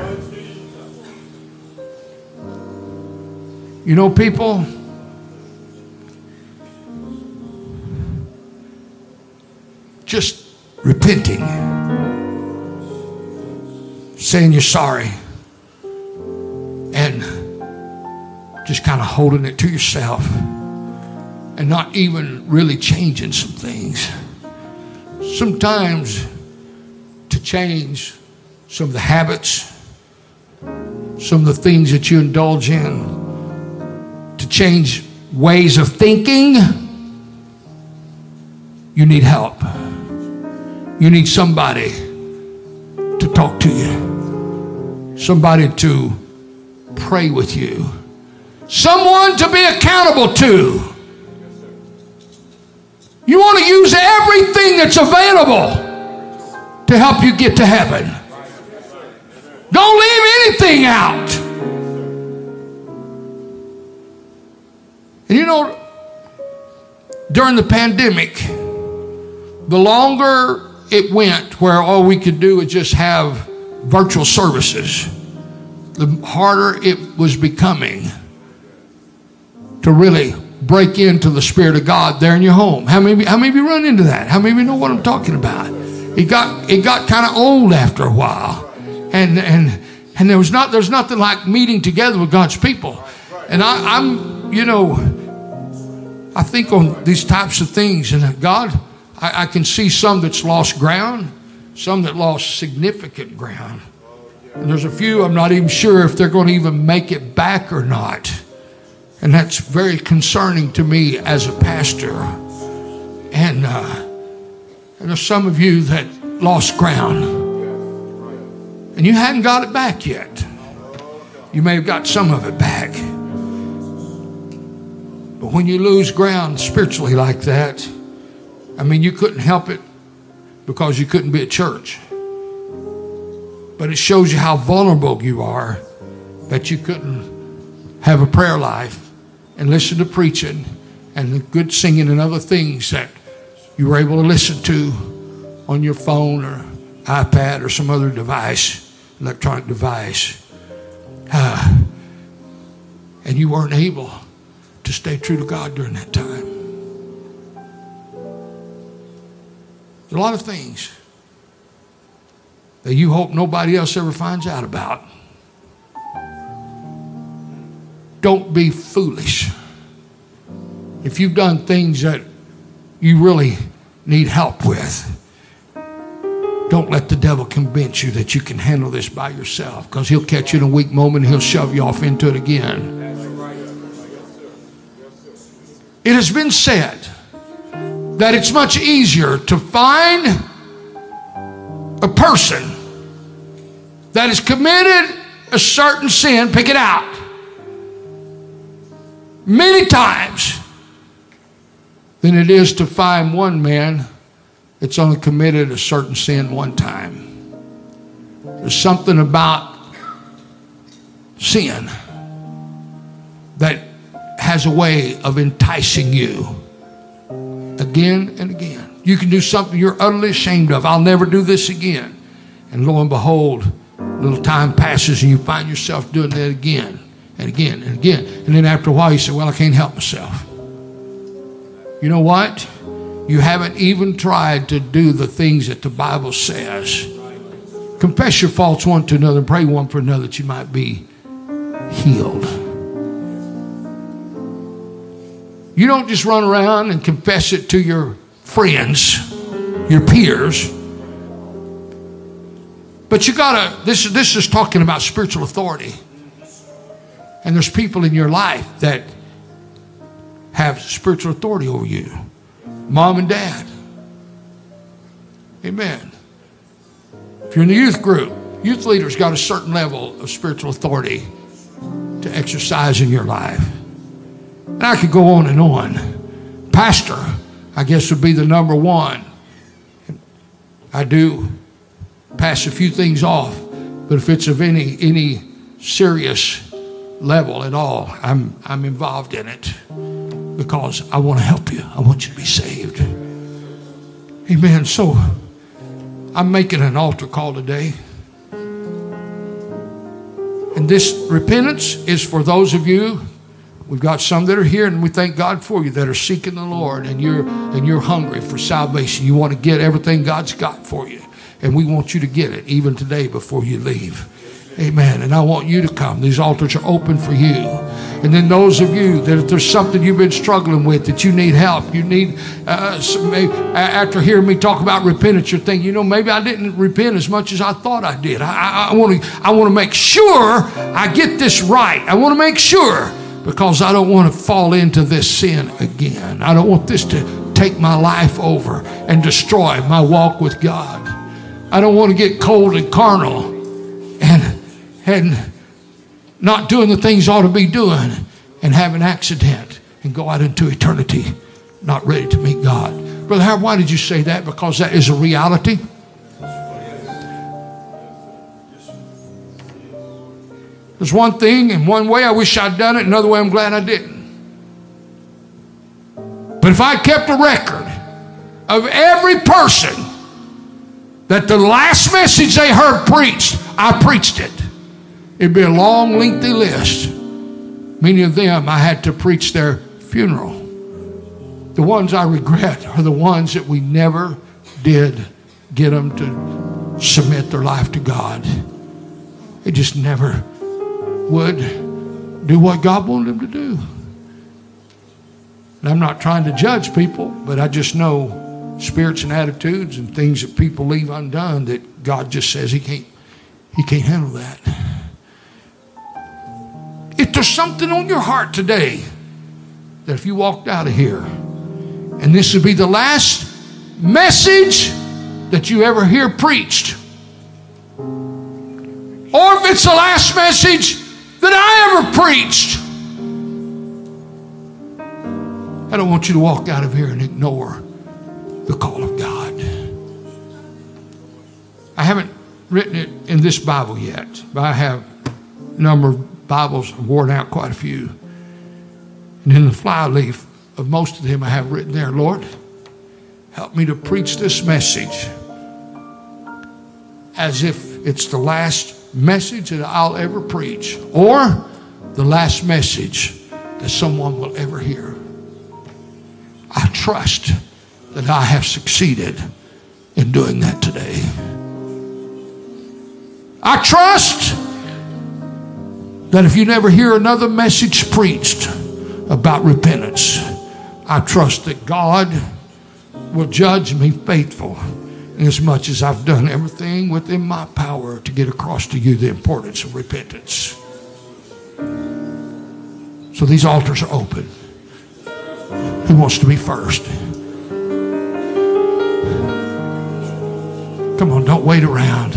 Speaker 1: You know, people, just repenting, saying you're sorry, and just kind of holding it to yourself, and not even really changing some things. Sometimes to change some of the habits, some of the things that you indulge in, to change ways of thinking, you need help. You need somebody to talk to you, somebody to pray with you, someone to be accountable to. You want to use everything that's available to help you get to heaven. Don't leave anything out. And you know, during the pandemic, the longer it went where all we could do was just have virtual services, the harder it was becoming to really break into the Spirit of God there in your home. How many of you run into that? How many of you know what I'm talking about? It got kind of old after a while, and there's nothing like meeting together with God's people. And I'm you know, I think on these types of things, and God, I can see some that's lost ground, some that lost significant ground, and there's a few I'm not even sure if they're going to even make it back or not. And that's very concerning to me as a pastor. And there's some of you that lost ground, and you hadn't got it back yet. You may have got some of it back. But when you lose ground spiritually like that, I mean, you couldn't help it because you couldn't be at church. But it shows you how vulnerable you are that you couldn't have a prayer life and listen to preaching and the good singing and other things that you were able to listen to on your phone or iPad or some other device, electronic device. And you weren't able to stay true to God during that time. There's a lot of things that you hope nobody else ever finds out about. Don't be foolish. If you've done things that you really need help with, don't let the devil convince you that you can handle this by yourself, because he'll catch you in a weak moment and he'll shove you off into it again. It has been said that it's much easier to find a person that has committed a certain sin, pick it out, many times, than it is to find one man that's only committed a certain sin one time. There's something about sin that has a way of enticing you again and again. You can do something you're utterly ashamed of. I'll never do this again. And lo and behold, a little time passes and you find yourself doing that again and again and again. And then after a while you say, well, I can't help myself. You know what? You haven't even tried to do the things that the Bible says. Confess your faults one to another and pray one for another that you might be healed. You don't just run around and confess it to your friends, your peers. But you gotta, this is talking about spiritual authority. And there's people in your life that have spiritual authority over you. Mom and dad. Amen. If you're in the youth group, youth leaders got a certain level of spiritual authority to exercise in your life. And I could go on and on. Pastor, I guess, would be the number one. I do pass a few things off, but if it's of any serious level at all, I'm involved in it because I want to help you. I want you to be saved. Amen. So I'm making an altar call today. And this repentance is for those of you. We've got some that are here, and we thank God for you that are seeking the Lord, and you're hungry for salvation. You want to get everything God's got for you, and we want you to get it even today before you leave. Amen. And I want you to come. These altars are open for you. And then those of you that if there's something you've been struggling with, that you need help, you need, after hearing me talk about repentance, you're thinking, maybe I didn't repent as much as I thought I did. I want to make sure I get this right. I want to make sure, because I don't want to fall into this sin again. I don't want this to take my life over and destroy my walk with God. I don't want to get cold and carnal and not doing the things I ought to be doing and have an accident and go out into eternity not ready to meet God. Brother Howard, why did you say that? Because that is a reality. There's one thing, in one way I wish I'd done it, another way I'm glad I didn't. But if I kept a record of every person that the last message they heard preached, I preached it, it'd be a long, lengthy list. Many of them I had to preach their funeral. The ones I regret are the ones that we never did get them to submit their life to God. They just never would do what God wanted them to do. And I'm not trying to judge people, but I just know spirits and attitudes and things that people leave undone that God just says He can't handle that. If there's something on your heart today that if you walked out of here and this would be the last message that you ever hear preached, or if it's the last message that I ever preached, I don't want you to walk out of here and ignore the call of God. I haven't written it in this Bible yet, but I have a number of Bibles. I've worn out quite a few. And in the flyleaf of most of them I have written there, Lord, help me to preach this message as if it's the last message that I'll ever preach, or the last message that someone will ever hear. I trust that I have succeeded in doing that today. I trust that if you never hear another message preached about repentance, I trust that God will judge me faithful as much as I've done everything within my power to get across to you the importance of repentance. So these altars are open. Who wants to be first? Come on, don't wait around.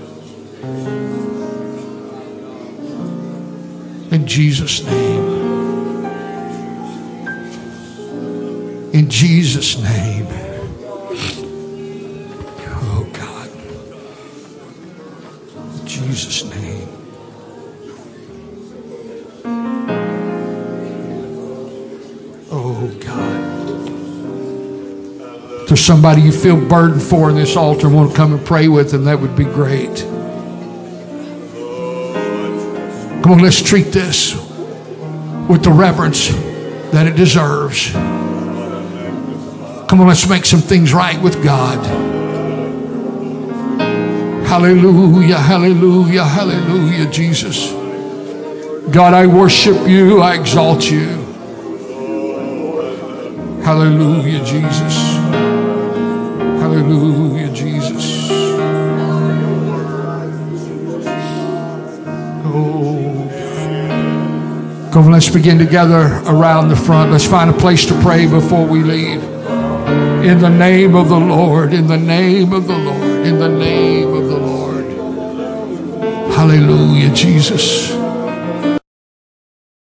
Speaker 1: In Jesus' name. In Jesus' name. Oh God. In Jesus' name. Oh God. If there's somebody you feel burdened for in this altar and want to come and pray with them, that would be great. Come on, let's treat this with the reverence that it deserves. Come on, let's make some things right with God. Hallelujah, hallelujah, hallelujah, Jesus. God, I worship you. I exalt you. Hallelujah, Jesus. Hallelujah, Jesus. Oh, come, let's begin together around the front. Let's find a place to pray before we leave. In the name of the Lord, in the name of the Lord, in the name of the Lord. Hallelujah, Jesus.